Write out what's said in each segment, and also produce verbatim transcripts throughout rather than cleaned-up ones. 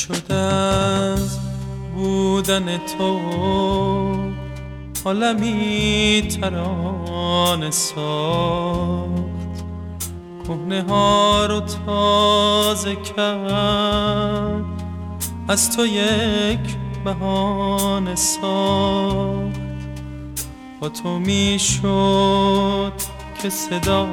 شد از بودن تو عالمی ترانه ساخت، کهنه ها رو تازه کرد، از تو یک بهانه ساخت. با تو می شد که صدا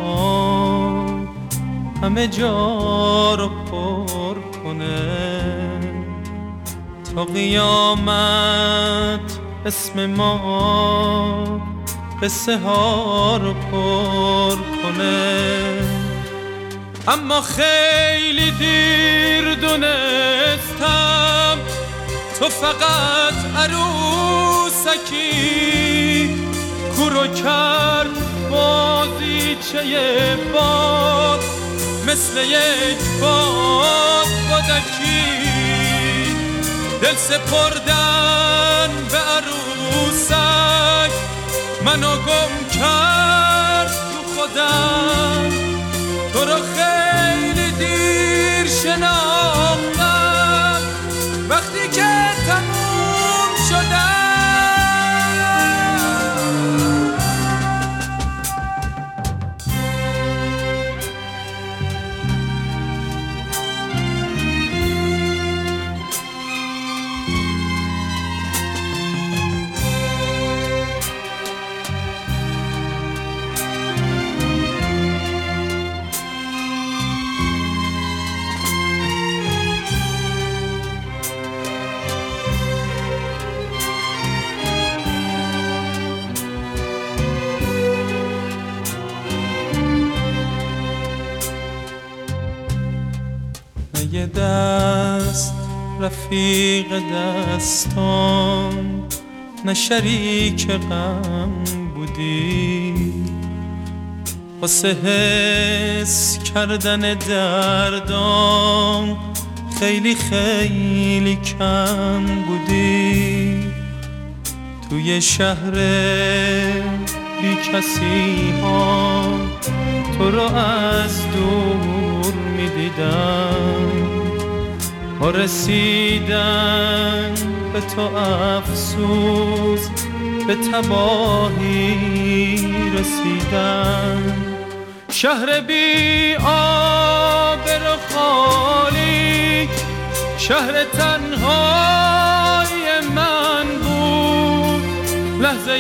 همه جا رو پر کنه، تا قیامت اسم ما قصه ها رو پر کنه. اما خیلی دیر دونستم تو فقط عروسکی، کورو کرد بازیچه باد مثل یک باد بادکی. دل سپردن به عروسک منو گم کرد تو خودم، تو رو خیلی دیر شناختم وقتی که تموم شدم. یه دست رفیق دستان، نه شریک غم بودی، واسه حس کردن دردام خیلی خیلی کم بودی. توی شهر بی کسی ها تو رو از دور می دیدم، با رسیدن به تو افسوس به تباهی رسیدم. شهر بی آبر و خالی شهر تنهای من بود، لحظه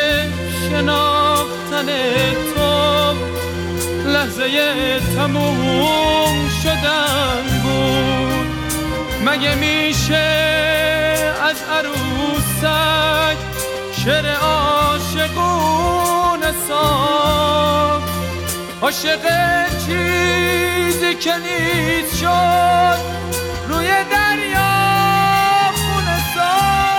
شناختن تو لحظه تموم شدن بود. مگه میشه از عروسک شعر عاشقونه ساخت؟ عاشق چیزی که نیست شد روی دریا خونه ساخت.